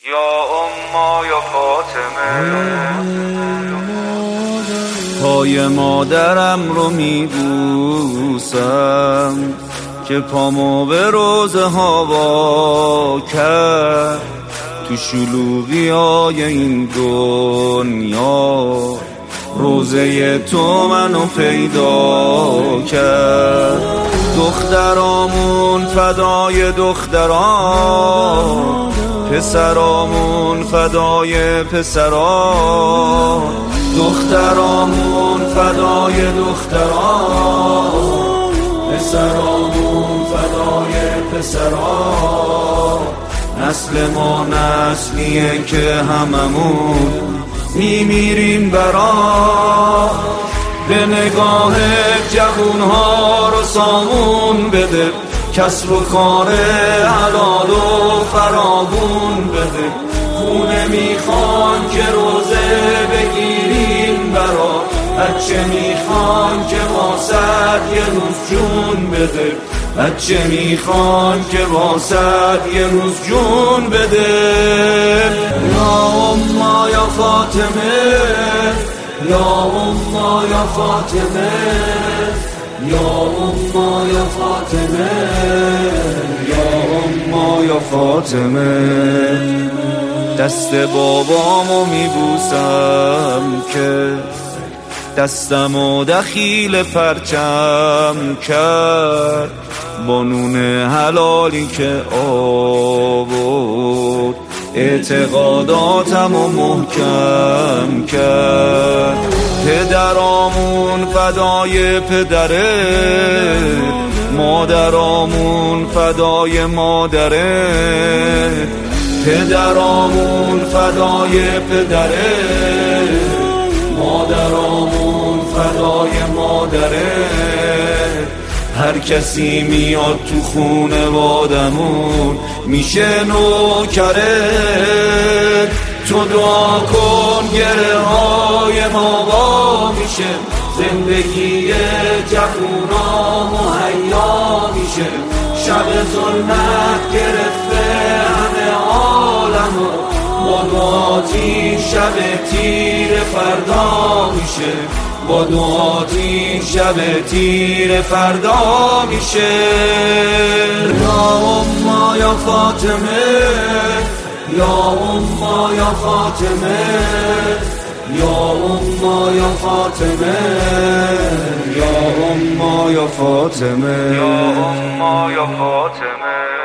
یا اما یا فاطمه، پای مادرم رو میبوسم که پامو به روز هوا کرد تو شلوغیای این دنیا. روزه تو منو پیدا کرد. دخترامون فدای دختران، پسرامون فدای پسران. دخترامون فدای دختران، پسرامون فدای پسران. نسل ما نسلیه که هممون میمیریم برا. به نگاه جوونها رو سامون بده، کسب و کار حلال و فراوون بده. خونه میخوان که روزه بگیریم برا، بچه میخوان که واسد یه روز جون بده. بچه میخوان که واسد یه روز جون بده. یا اما یا فاطمه، یا اما یا فاطمه، یا اما یا فاطمه، یا اما یا فاطمه. دست بابامو میبوسم که دستمو دخیل پرچم کرد، با نون حلالی که آورد اعتقاداتمو محکم کرد. پدرامون فدای پدره، مادرامون فدای مادره. پدرامون فدای پدره، مادرامون فدای مادره. هر کسی میاد تو خونوادمون میشه نوکره. تو دعا کن گره های ما وا میشه، زندگی جوونا مهیا میشه. شب ظلمت گرفته همه عالمو، با دعاتی شب تیر فردا میشه. با دعاتی شب تیر فردا میشه. یا اما یا فاطمه، یا اما یا فاطمه، یا اما یا فاطمه، یا اما یا فاطمه، یا اما یا فاطمه.